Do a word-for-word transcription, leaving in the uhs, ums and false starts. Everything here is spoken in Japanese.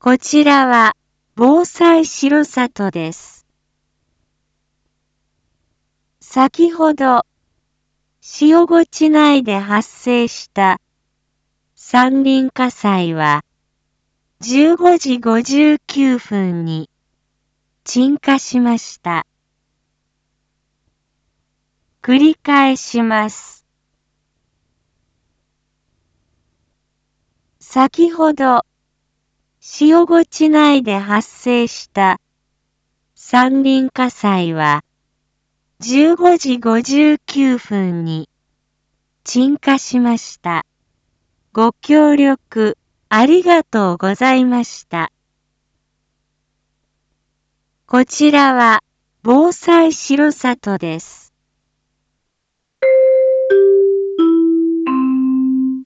こちらは防災城里です。先ほど、塩子地内で発生した山林火災はじゅうごじごじゅうきゅうふんに鎮火しました。繰り返します。先ほど、塩子地内で発生した山林火災はじゅうごじごじゅうきゅうふんに鎮火しました。ご協力ありがとうございました。こちらは防災城里です。